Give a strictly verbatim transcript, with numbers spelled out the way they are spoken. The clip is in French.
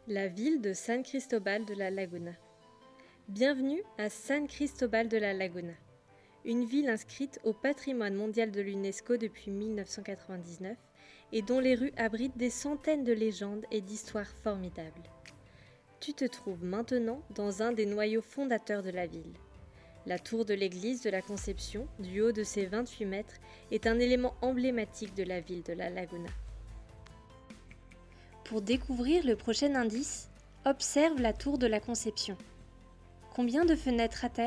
La ville de San Cristóbal de la Laguna. Bienvenue à San Cristóbal de la Laguna, une ville inscrite au patrimoine mondial de l'UNESCO depuis mille neuf cent quatre-vingt-dix-neuf et dont les rues abritent des centaines de légendes et d'histoires formidables. Tu te trouves maintenant dans un des noyaux fondateurs de la ville. La tour de l'église de la Conception, du haut de ses vingt-huit mètres, est un élément emblématique de la ville de la Laguna. Pour découvrir le prochain indice, observe la tour de la Conception. Combien de fenêtres a-t-elle ?